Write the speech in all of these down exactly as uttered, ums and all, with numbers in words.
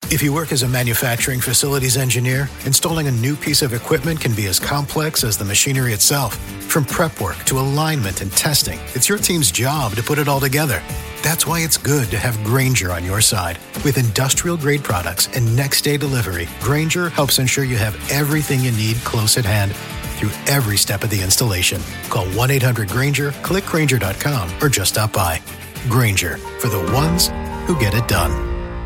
If you work as a manufacturing facilities engineer, installing a new piece of equipment can be as complex as the machinery itself. From prep work to alignment and testing, it's your team's job to put it all together. That's why it's good to have Grainger on your side. With industrial-grade products and next-day delivery, Grainger helps ensure you have everything you need close at hand through every step of the installation. Call one eight hundred Grainger, click Grainger dot com, or just stop by. Grainger, for the ones who get it done.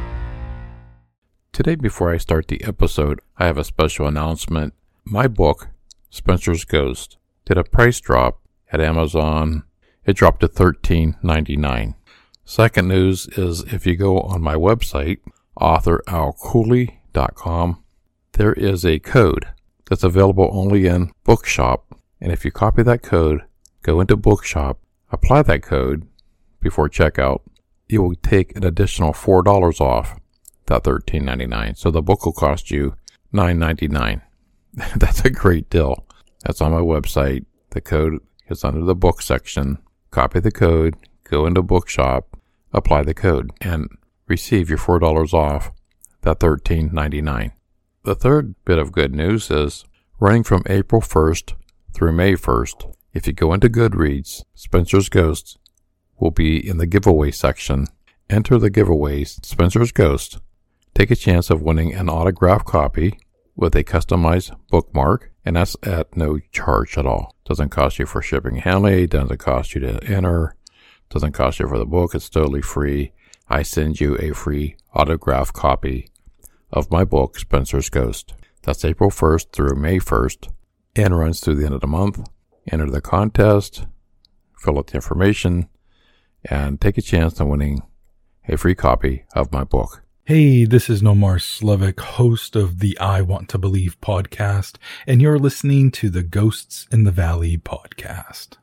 Today, before I start the episode, I have a special announcement. My book, Spencer's Ghost, did a price drop at Amazon. It dropped to thirteen ninety-nine. Second news is if you go on my website, author al cooley dot com, there is a code that's available only in Bookshop. And if you copy that code, go into Bookshop, apply that code before checkout, it will take an additional four dollars off that thirteen ninety-nine. So the book will cost you nine ninety-nine. That's a great deal. That's on my website. The code is under the book section. Copy the code, go into Bookshop, apply the code, and receive your four dollars off that thirteen ninety-nine. The third bit of good news is running from April first through May first, if you go into Goodreads, Spencer's Ghost will be in the giveaway section. Enter the giveaways, Spencer's Ghost. Take a chance of winning an autographed copy with a customized bookmark, and that's at no charge at all. Doesn't cost you for shipping and handling, doesn't cost you to enter, doesn't cost you for the book, it's totally free. I send you a free autographed copy of my book, Spencer's Ghost. That's April first through May first, and runs through the end of the month. Enter the contest, fill out the information, and take a chance on winning a free copy of my book. Hey, this is Nomar Slevik, host of the I Want to Believe podcast, and you're listening to the Ghosts in the Valley podcast.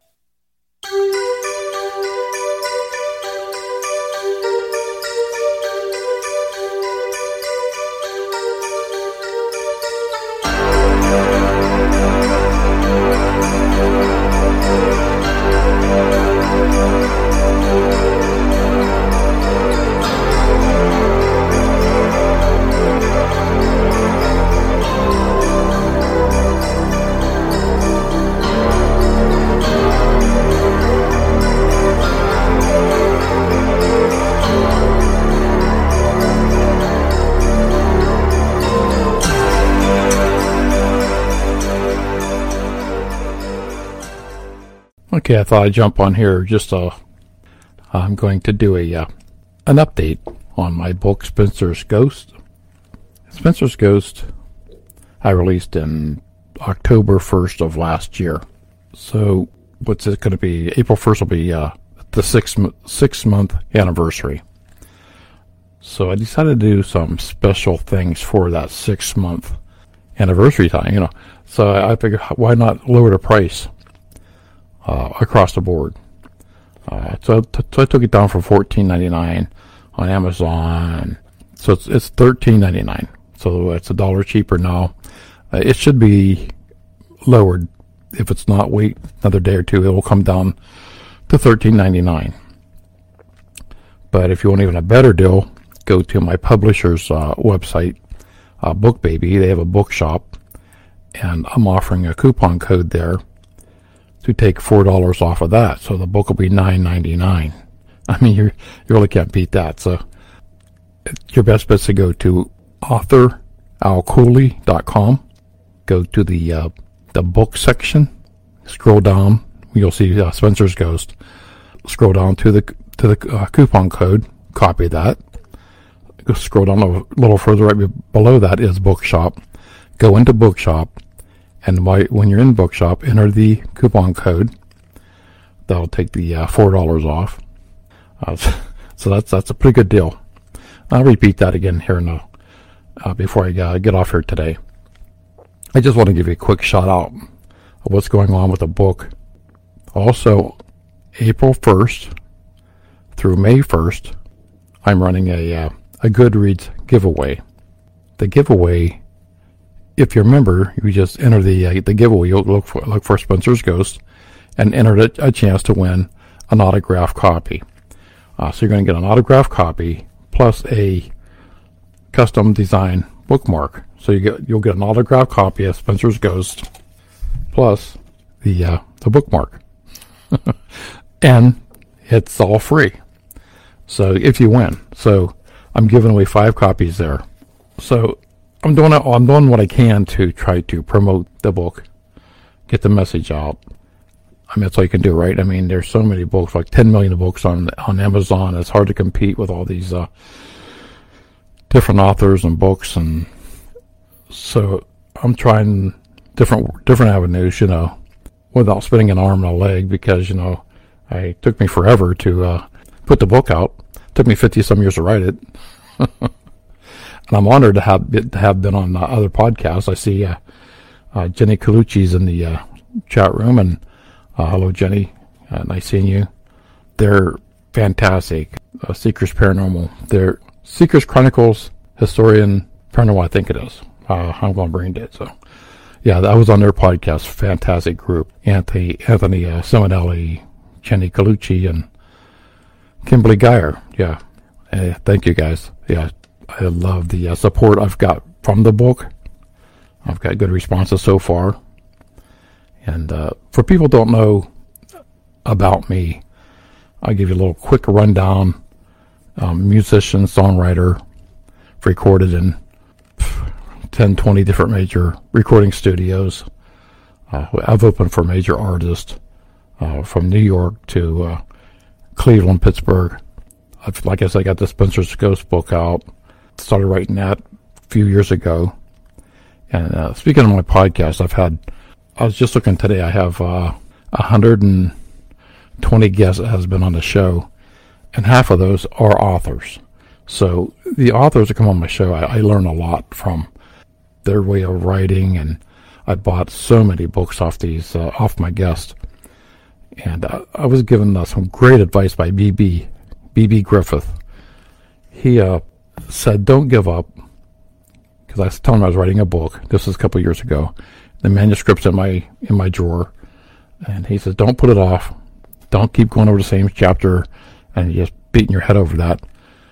Okay, I thought I'd jump on here just uh, I'm going to do a uh, an update on my book, Spencer's Ghost. Spencer's Ghost I released in October first of last year. So what's it going to be? April first will be uh, the six, six month anniversary. So I decided to do some special things for that six month anniversary time, you know. So I figured, why not lower the price Uh, across the board. Uh, so, t- so I took it down from fourteen ninety-nine on Amazon. So it's it's thirteen ninety-nine. So it's a dollar cheaper now. Uh, it should be lowered. If it's not, wait another day or two. It will come down to thirteen ninety-nine. But if you want even a better deal, go to my publisher's uh, website, uh, BookBaby. They have a bookshop, and I'm offering a coupon code there to take four dollars off of that. So the book will be nine ninety-nine. I mean, you you really can't beat that. So your best bet is to go to author al cooley dot com. Go to the uh, the book section. Scroll down. You'll see uh, Spencer's Ghost. Scroll down to the to the uh, coupon code. Copy that. Go scroll down a little further. Right below that is Bookshop. Go into Bookshop. And when you're in Bookshop, enter the coupon code. That'll take the uh, four dollars off. Uh, so that's that's a pretty good deal. I'll repeat that again here in a, uh, before I uh, get off here today. I just want to give you a quick shout out of what's going on with the book. Also, April first through May first, I'm running a uh, a Goodreads giveaway. The giveaway, if you remember, you just enter the uh, the giveaway. You'll look for look for Spencer's Ghost, and enter a, a chance to win an autographed copy. Uh, so you're going to get an autographed copy plus a custom design bookmark. So you get you'll get an autographed copy of Spencer's Ghost plus the uh, the bookmark, and it's all free. So if you win, so I'm giving away five copies there. So I'm doing it, I'm doing what I can to try to promote the book, get the message out. I mean, that's all you can do, right? I mean, there's so many books, like ten million books on on Amazon. It's hard to compete with all these uh, different authors and books, and so I'm trying different different avenues, you know, without spending an arm and a leg, because, you know, it took me forever to uh, put the book out. It took me fifty some years to write it. And I'm honored to have to have been on uh, other podcasts. I see uh, uh, Jenny Colucci's in the uh, chat room, and uh, hello, Jenny. Uh, nice seeing you. They're fantastic. Uh, Seekers Paranormal. They're Seekers Chronicles, Historian Paranormal, I think it is. Uh, I'm going brain dead, so. Yeah, that was on their podcast. Fantastic group. Anthony Anthony uh, Simonelli, Jenny Colucci, and Kimberly Geyer. Yeah. Uh, thank you, guys. Yeah, I love the uh, support I've got from the book. I've got good responses so far. And uh, for people who don't know about me, I'll give you a little quick rundown. Um, musician, songwriter, recorded in ten, twenty different major recording studios. Uh, I've opened for major artists uh, from New York to uh, Cleveland, Pittsburgh. I've, like I said, I got the Spencer's Ghost book out. Started writing that a few years ago. And uh, speaking of my podcast, I've had, I was just looking today, I have uh, one hundred twenty guests that has been on the show, and half of those are authors. So the authors that come on my show, I, I learn a lot from their way of writing, and I bought so many books off these, uh, off my guests. And uh, I was given uh, some great advice by B B, B B Griffith. He uh, said, don't give up, because I was telling him I was writing a book. This was a couple years ago. The manuscript's in my in my drawer, and he says, don't put it off. Don't keep going over the same chapter and just beating your head over that.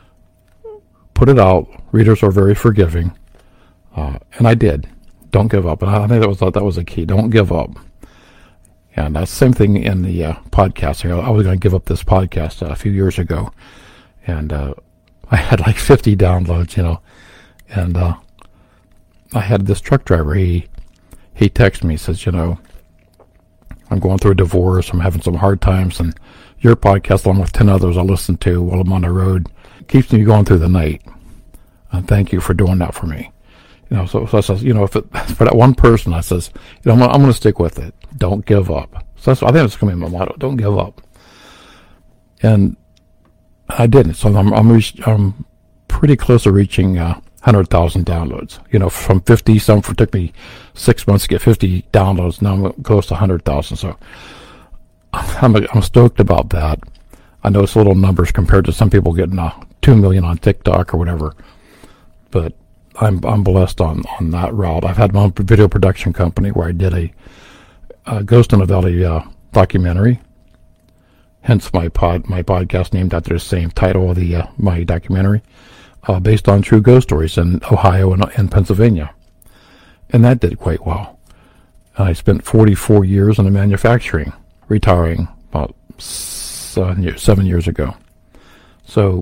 Put it out. Readers are very forgiving, uh, and I did. Don't give up, and I think that was that was a key. Don't give up. And that's the same thing in the uh, podcast. You know, I was going to give up this podcast uh, a few years ago, and uh, I had like fifty downloads, you know, and uh, I had this truck driver. He he texted me, says, you know, I'm going through a divorce. I'm having some hard times, and your podcast, along with ten others I listen to while I'm on the road, keeps me going through the night. And thank you for doing that for me. You know, so, so I says, you know, if it, for that one person, I says, you know, I'm, I'm going to stick with it. Don't give up. So that's, I think that's going to be my motto. Don't give up. And I didn't. So I'm, I'm, reach, I'm pretty close to reaching uh, one hundred thousand downloads. You know, from fifty, some it took me six months to get fifty downloads. Now I'm close to one hundred thousand. So I'm, I'm stoked about that. I know it's little numbers compared to some people getting uh, two million on TikTok or whatever. But I'm I'm blessed on, on that route. I've had my own video production company where I did a, a Ghost in the Valley uh, documentary. Hence my pod my podcast named after the same title of the uh, my documentary, uh, based on true ghost stories in Ohio and, and Pennsylvania, and that did quite well. I spent forty-four years in the manufacturing, retiring about seven years, seven years ago. So.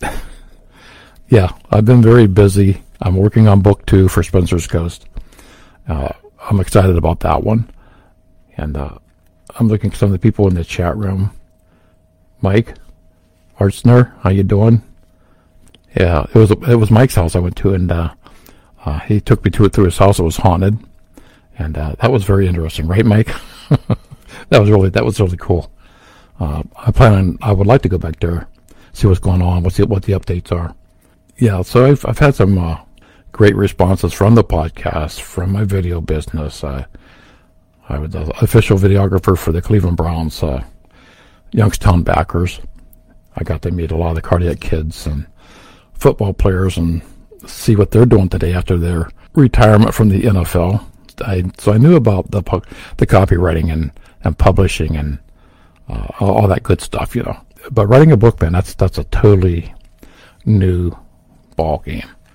Yeah, I've been very busy. I'm working on book two for Spencer's Ghost. Uh, I'm excited about that one. And uh, I'm looking at some of the people in the chat room. Mike Artsner, how you doing? Yeah, it was it was Mike's house I went to, and uh, uh, he took me to it through his house. It was haunted, and uh, that was very interesting, right, Mike? that was really that was really cool. Uh, I plan on I would like to go back there, see what's going on, what's the, what the updates are. Yeah, so I've I've had some uh, great responses from the podcast, from my video business. Uh, I was the official videographer for the Cleveland Browns uh, Youngstown Backers. I got to meet a lot of the Cardiac Kids and football players and see what they're doing today after their retirement from the N F L. I, so I knew about the the copywriting and, and publishing and uh, all, all that good stuff, you know. But writing a book, man, that's that's a totally new ball game.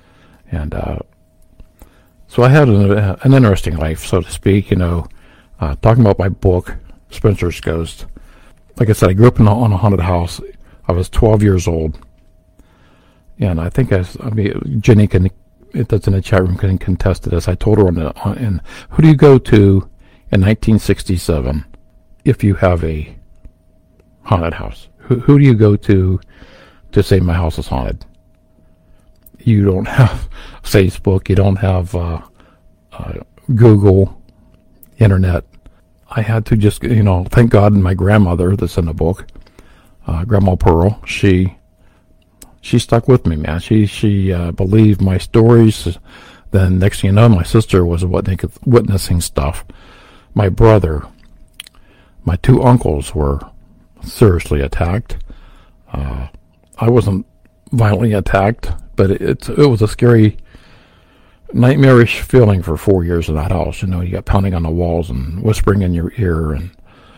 And uh, so I had an, an interesting life, so to speak, you know, uh, talking about my book, Spencer's Ghost. Like I said, I grew up in a, on a haunted house. I was twelve years old. And I think I, I mean, Jenny can, that's in the chat room, can contest to this. I told her on the, on, in, who do you go to in nineteen sixty-seven if you have a haunted house? Who, who do you go to to say my house is haunted? You don't have Facebook. You don't have uh, uh, Google, internet. I had to just, you know, thank God my grandmother that's in the book, uh, Grandma Pearl, she she stuck with me, man. She she uh, believed my stories. Then next thing you know, my sister was witnessing stuff. My brother, my two uncles were seriously attacked. Uh, I wasn't violently attacked, but it, it, it was a scary, nightmarish feeling for four years in that house. You know, you got pounding on the walls and whispering in your ear and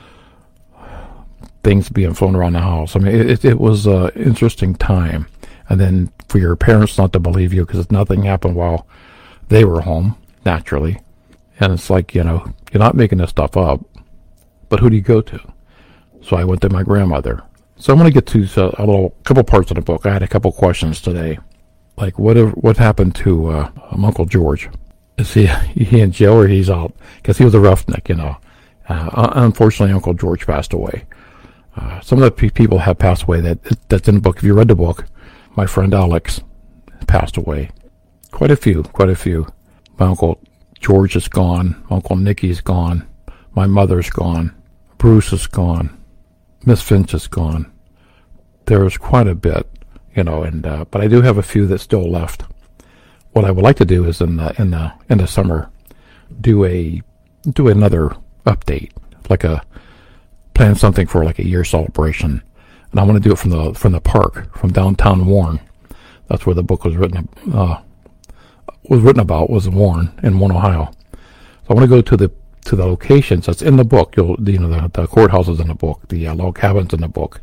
things being flown around the house. I mean, it, it was an interesting time. And then for your parents not to believe you because nothing happened while they were home, naturally. And it's like, you know, you're not making this stuff up, but who do you go to? So I went to my grandmother. So I'm going to get to uh, a little couple parts of the book. I had a couple questions today. Like, what what happened to uh, Uncle George? Is he, he in jail or he's out? Because he was a roughneck, you know. Uh, unfortunately, Uncle George passed away. Uh, some of the pe- people have passed away that that's in the book. If you read the book, my friend Alex passed away. Quite a few, quite a few. My Uncle George is gone. Uncle Nicky's gone. My mother's gone. Bruce is gone. Miss Finch is gone. There's quite a bit, you know, and uh, but I do have a few that's still left. What I would like to do is in the in the in the summer, do a do another update, like a plan something for like a year celebration, and I want to do it from the from the park, from downtown Warren. That's where the book was written. Uh, was written about was Warren in Warren, Ohio. So I want to go to the to the locations that's in the book. You'll you know the, the courthouse is in the book, the uh, log cabins in the book,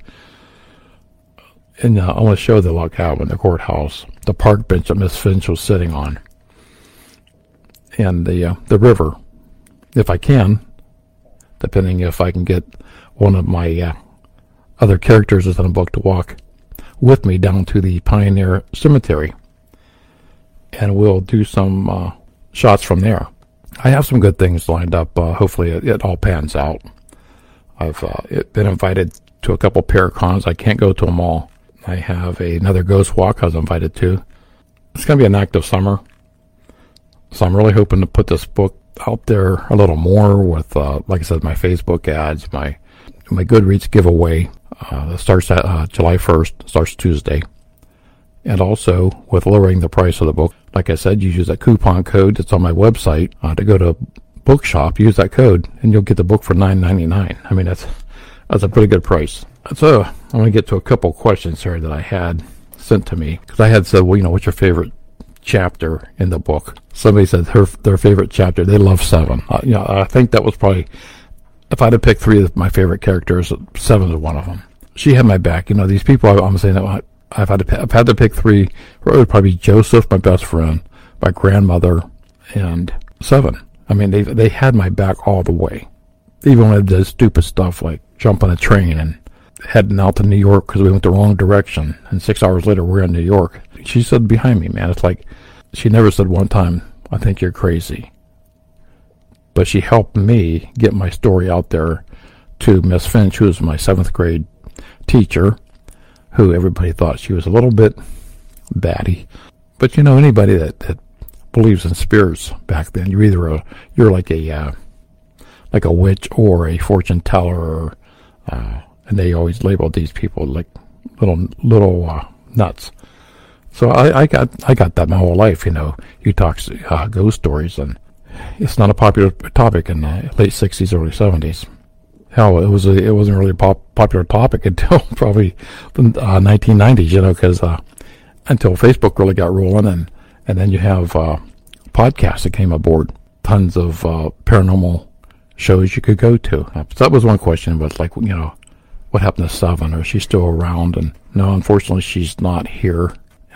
and uh, I want to show the log cabin, the courthouse, the park bench that Miss Finch was sitting on, and the uh, the river, if I can, depending if I can get one of my uh, other characters that's in the book to walk with me down to the Pioneer Cemetery, and we'll do some uh, shots from there. I have some good things lined up. Uh, hopefully it, it all pans out. I've uh, it, been invited to a couple Paracons. I can't go to them all. I have a, another ghost walk I was invited to. It's going to be an active summer. So I'm really hoping to put this book out there a little more with, uh, like I said, my Facebook ads, my my Goodreads giveaway. Uh, that starts at uh, July first, starts Tuesday. And also with lowering the price of the book. Like I said, you use that coupon code that's on my website uh, to go to Bookshop. Use that code, and you'll get the book for nine ninety-nine. I mean, that's that's a pretty good price. So I'm going to get to a couple questions here that I had sent to me. Because I had said, well, you know, what's your favorite chapter in the book? Somebody said her their favorite chapter, they love seven. Uh, you know, I think that was probably, if I had to pick three of my favorite characters, seven is one of them. She had my back. You know, these people, I, I'm saying that I've had to I've had to pick three. It would probably be Joseph, my best friend, my grandmother, and Seven. I mean, they they had my back all the way. Even when I did stupid stuff like jump on a train and heading out to New York because we went the wrong direction, and six hours later we're in New York. She stood behind me, man. It's like she never said one time, "I think you're crazy," but she helped me get my story out there to Miss Finch, who was my seventh grade teacher, who everybody thought she was a little bit batty. But you know, anybody that, that believes in spirits back then, you're either a you're like a uh, like a witch or a fortune teller, or, uh, and they always labeled these people like little little uh, nuts. So I, I got I got that my whole life. You know, you talk uh, ghost stories, and it's not a popular topic in the late sixties, early seventies. Hell, it was a, it wasn't really a pop, popular topic until probably the uh, nineteen nineties, you know, because uh, until Facebook really got rolling, and, and then you have uh, podcasts that came aboard, tons of uh, paranormal shows you could go to. So that was one question, but like, you know, what happened to Seven? Or is she still around? And no, unfortunately, she's not here.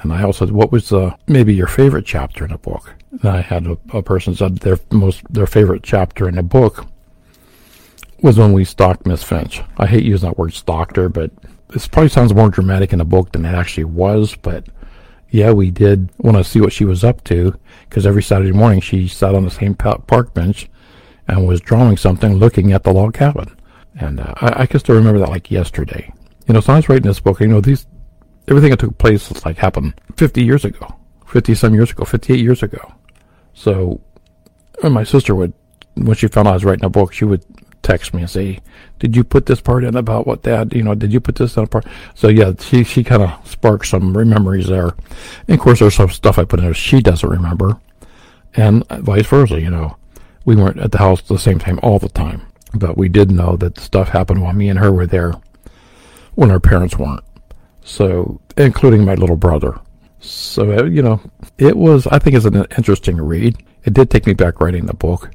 And I also said, what was uh, maybe your favorite chapter in the book? And I had a, a person said their most their favorite chapter in the book was when we stalked Miss Finch. I hate using that word stalked her, but this probably sounds more dramatic in the book than it actually was. But yeah, we did want to see what she was up to, because every Saturday morning she sat on the same park bench and was drawing something, looking at the log cabin. And uh, I, I can still remember that like yesterday. You know, so I was writing this book, you know, these everything that took place was like happened fifty years ago, fifty some years ago, fifty-eight years ago. So when my sister would, when she found out I was writing a book, she would text me and say, did you put this part in about what Dad, you know, did you put this in a part? So yeah, she, she kind of sparked some memories there. And of course, there's some stuff I put in there she doesn't remember, and vice versa, you know. We weren't at the house at the same time all the time, but we did know that stuff happened while me and her were there when our parents weren't. So, including my little brother. So, you know, it was, I think it's an interesting read. It did take me back writing the book.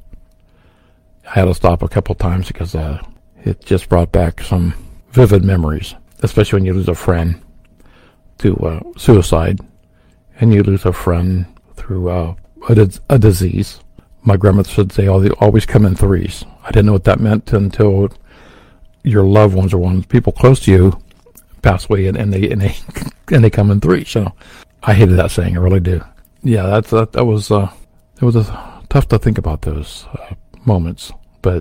I had to stop a couple times because uh, it just brought back some vivid memories, especially when you lose a friend to uh, suicide, and you lose a friend through uh, a, a disease. My grandmother would say, oh, they always come in threes. I didn't know what that meant until your loved ones or ones, people close to you, pass away, and, and they and they and they come in threes. So I hated that saying. I really do. Yeah, that's that. That was uh, it was uh, tough to think about those uh, moments. But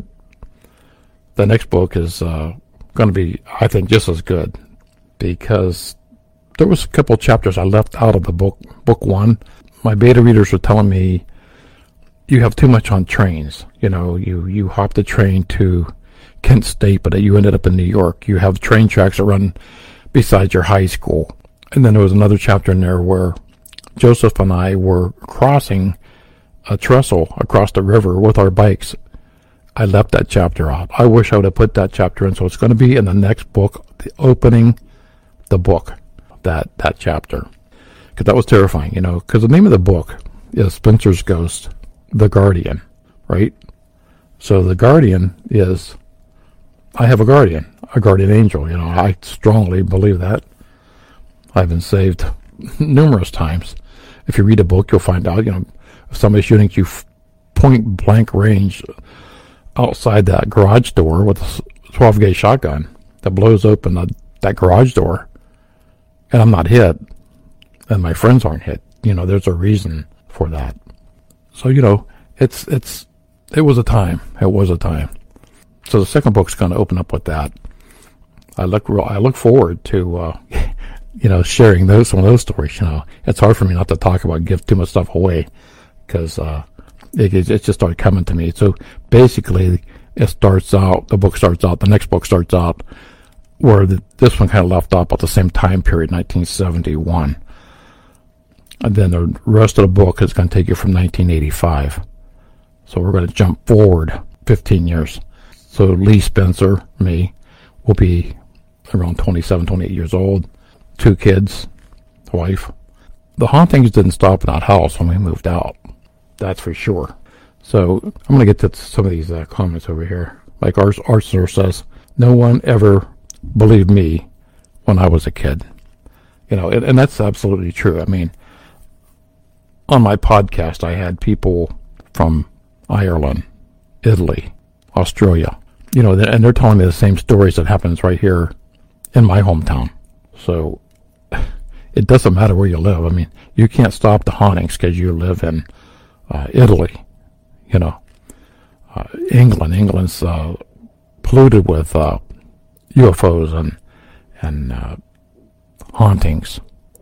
the next book is uh, going to be, I think, just as good, because there was a couple chapters I left out of the book. Book one, my beta readers were telling me, you have too much on trains. You know, you you hop the train to Kent State, but you ended up in New York. You have train tracks that run beside your high school. And then there was another chapter in there where Joseph and I were crossing a trestle across the river with our bikes. I left that chapter out. I wish I would have put that chapter in, so it's going to be in the next book, the opening the book, that, that chapter. Because that was terrifying, you know, because the name of the book is Spencer's Ghost, The Guardian, right? So the guardian is, I have a guardian, a guardian angel. You know, I strongly believe that. I've been saved numerous times. If you read a book, you'll find out, you know, if somebody's shooting you point blank range outside that garage door with a twelve gauge shotgun that blows open the, that garage door, and I'm not hit, and my friends aren't hit, you know, there's a reason for that. So, you know, it's, it's, it was a time. It was a time. So the second book's going to open up with that. I look, I look forward to, uh, you know, sharing those, some of those stories. You know, it's hard for me not to talk about, give too much stuff away, because, uh, it, it just started coming to me. So basically, it starts out, the book starts out, the next book starts out where the, this one kind of left off at the same time period, nineteen seventy-one. And then the rest of the book is going to take you from nineteen eighty-five. So we're going to jump forward fifteen years. So Lee Spencer, me, will be around twenty-seven, twenty-eight years old. Two kids, wife. The hauntings didn't stop in that house when we moved out. That's for sure. So I'm going to get to some of these uh, comments over here. Like Ars- Arthur says, no one ever believed me when I was a kid. You know, and, and that's absolutely true. I mean, on my podcast, I had people from Ireland, Italy, Australia, you know, and they're telling me the same stories that happens right here in my hometown. So it doesn't matter where you live. I mean, you can't stop the hauntings because you live in uh, Italy, you know, uh, England. England's uh, polluted with uh, U F Os and and uh, hauntings,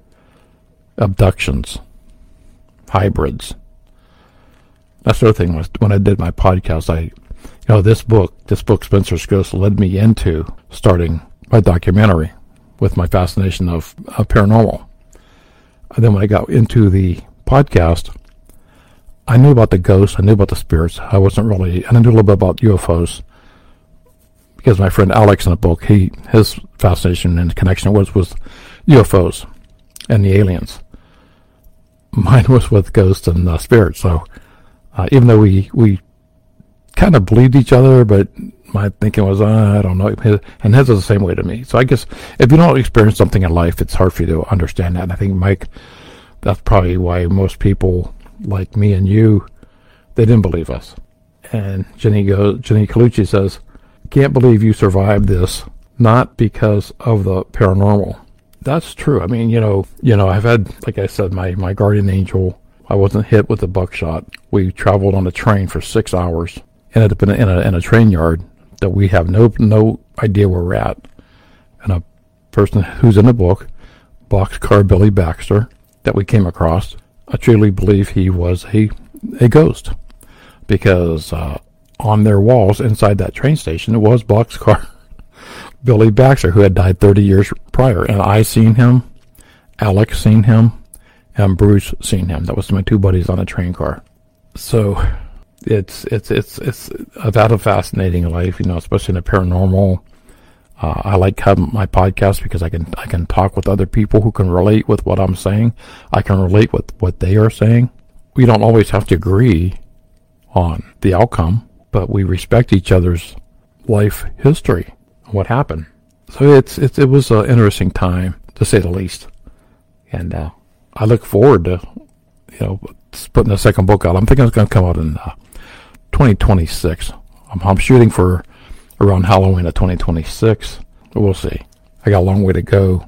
abductions, hybrids. That's the other thing was when I did my podcast, I, you know, this book, this book, Spencer's Ghost, led me into starting my documentary with my fascination of uh, paranormal. And then when I got into the podcast, I knew about the ghosts, I knew about the spirits. I wasn't really, and I knew a little bit about U F Os because my friend Alex in the book, he his fascination and connection was with U F Os and the aliens. Mine was with ghosts and uh, spirits. So uh, even though we we kind of believed each other, but my thinking was, uh, I don't know. And his is the same way to me. So I guess if you don't experience something in life, it's hard for you to understand that. And I think, Mike, that's probably why most people like me and you, they didn't believe us. And Jenny goes, Jenny Colucci says, can't believe you survived this, not because of the paranormal. That's true. I mean, you know, you know, I've had, like I said, my, my guardian angel, I wasn't hit with a buckshot. We traveled on a train for six hours, ended up in a, in a, in a train yard that we have no no idea where we're at. And a person who's in the book, Boxcar Billy Baxter, that we came across, I truly believe he was a, a ghost. Because uh, on their walls inside that train station, it was Boxcar Billy Baxter, who had died thirty years prior. And I seen him, Alex seen him, and Bruce seen him. That was my two buddies on a train car. So it's it's it's it's I've had a fascinating life, you know, especially in the paranormal. Uh, I like having my podcast because I can I can talk with other people who can relate with what I'm saying. I can relate with what they are saying. We don't always have to agree on the outcome, but we respect each other's life history, what happened. So it's, it's it was an interesting time, to say the least. And uh, I look forward to, you know, putting the second book out. I'm thinking it's going to come out in uh, twenty twenty-six. I'm, I'm shooting for around Halloween of twenty twenty-six. We'll see. I got a long way to go.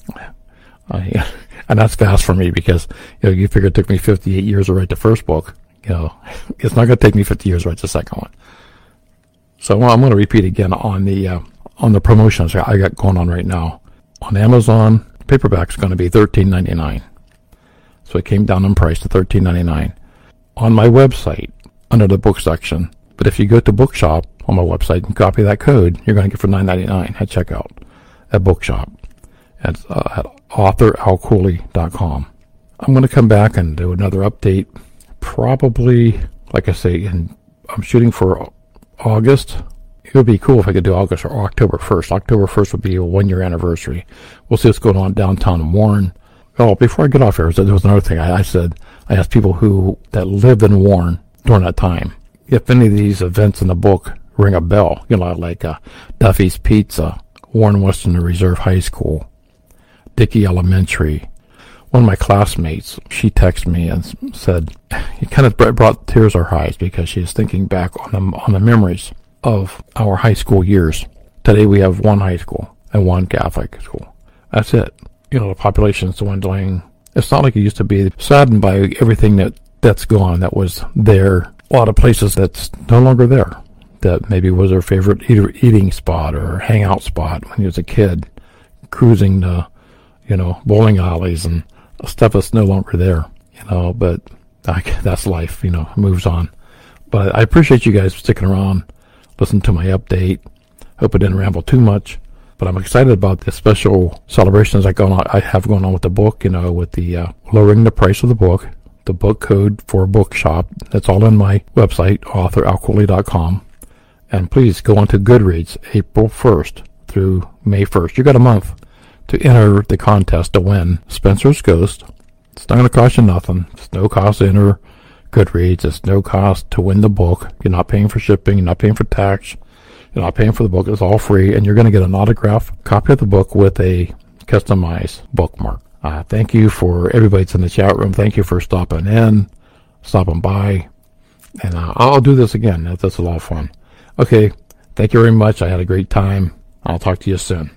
Uh, yeah. And that's fast for me because, you know, you figure it took me fifty-eight years to write the first book. You know, it's not going to take me fifty years to write the second one. So well, I'm going to repeat again on the uh, on the promotions I got going on right now. On Amazon, paperback's going to be thirteen ninety-nine. So it came down in price to thirteen ninety-nine. On my website, under the book section, but if you go to Bookshop on my website and copy that code, you're going to get for nine ninety-nine at checkout at Bookshop. At, uh, at author al cooley dot com. I'm going to come back and do another update. Probably, like I say, in, I'm shooting for August. It would be cool if I could do August or October first. October first would be a one-year anniversary. We'll see what's going on downtown in Warren. Oh, before I get off here, there was another thing. I, I said, I asked people who that lived in Warren during that time, if any of these events in the book ring a bell. You know, like uh, Duffy's Pizza, Warren Western Reserve High School, Dickey Elementary. One of my classmates, she texted me and said, it kind of brought tears to her eyes because she was thinking back on the, on the memories of our high school years. Today we have one high school and one Catholic school. That's it. You know, the population's dwindling. It's not like it used to be. Saddened by everything that, that's gone, that was there. A lot of places that's no longer there. That maybe was her favorite eat, eating spot or hangout spot when he was a kid, cruising the, you know, bowling alleys and stuff that's no longer there, you know, but I, that's life, you know, moves on. But I appreciate you guys sticking around, listen to my update. Hope I didn't ramble too much, but I'm excited about the special celebrations I, go on, I have going on with the book, you know, with the uh, lowering the price of the book, the book code for Bookshop. That's all on my website, author al cooley dot com. And please go on to Goodreads April first through May first. You got a month to enter the contest to win Spencer's Ghost. It's not going to cost you nothing. It's no cost to enter Goodreads. It's no cost to win the book. You're not paying for shipping. You're not paying for tax. You're not paying for the book. It's all free. And you're going to get an autographed copy of the book with a customized bookmark. Uh, thank you for everybody that's in the chat room. Thank you for stopping in, stopping by. And uh, I'll do this again. That's a lot of fun. Okay. Thank you very much. I had a great time. I'll talk to you soon.